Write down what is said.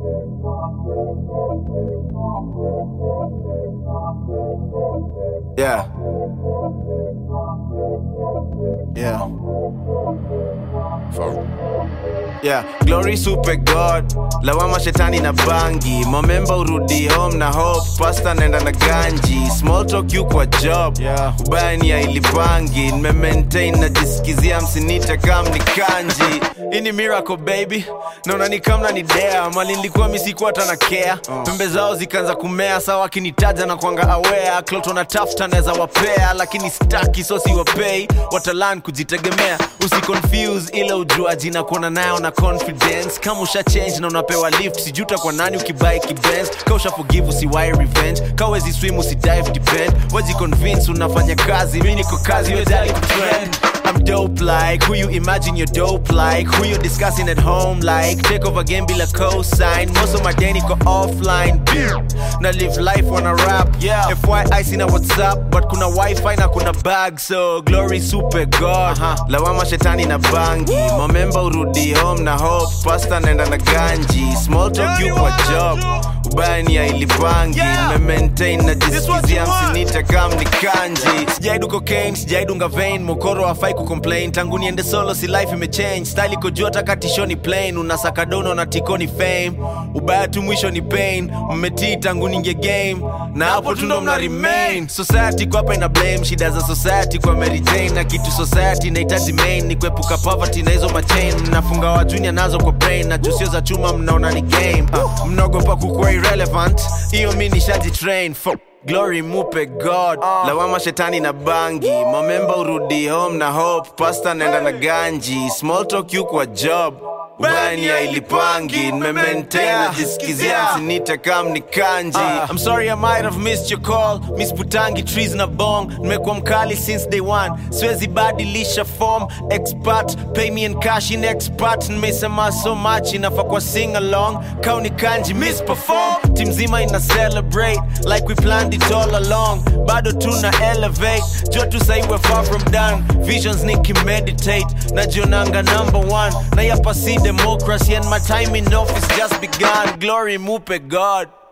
Yeah. Yeah. Yeah, glory super God. Lawama shetani na bangi. Momemba urudi home na hope. Pasta nenda na ganji. Small talk you kwa job. Ubaya ni ya ilipangi. Nime maintain na jisikizia msinita kam ni kanji. Ini miracle baby. Naona ni kamna ni dare. Mali nilikuwa misikuwa hata na care. Pembe zao zikanza kumea. Sawa kinitaja na kuanga aware. Kloto na tafta neza wapea. Lakini staki so si wapei. Watalan kujitegemea. Usiconfuse ile ujuaji na kuona nayo na confidence. Kama usha change na unapewa lift. Sijuta kwa nani ukibuy kibenz. Ka usha forgive usiwai revenge. Ka wezi swim usidive depend. Wezi convince unafanya kazi. Mimi niko kazi wedali kutrend. I'm dope like who you imagine you're dope like who you discussing at home like take over game bila cosign most of my day niko offline na live life on a rap FYI sina WhatsApp but kuna wifi na kuna bag so glory super God lawama shetani na bangi momemba urudi home na hope pasta nenda na ganji small talk you kwa job ubaya ni ya ilipangi me maintain na jisikizia msinita kam ni kanji sijaidu cocaine sijaidunga vein mokoro hafai kucomplain tangu niende solo si life imechange style iko juu hata katisho ni plain unasaka dono na tiko ni fame ubaya tu mwisho ni pain mmetii tangu ninge game na hapo tu ndo mna remain society kwa hapa ina blame shida za society kwa Mary Jane na kitu society inahitaji main ni kuepuka poverty na hizo machain nafunga wa junior nazo kwa brain na jusio za chuma mnaona ni game mnogopa kukua irrelevant iyo mimi nishaji train for glory mupe God lawama shetani na bangi momemba urudi home na hope pasta nenda na ganji small talk you kwa job ubani ya ilipangi nime maintain na jisikizia msinita kam ni kanji I'm sorry I might have missed your call Miss Putangi trees na bong nimekuwa mkali since day one siwezi badilisha form expert pay me in cash in expert nimesema so much inafaa kwa sing along kauni kanji miss perform team zima ina celebrate like we planned it all along bado tuna elevate jotu say we're far from done visions niki meditate najionanga number one na yapa si democracy and my time in office just begun glory mupe God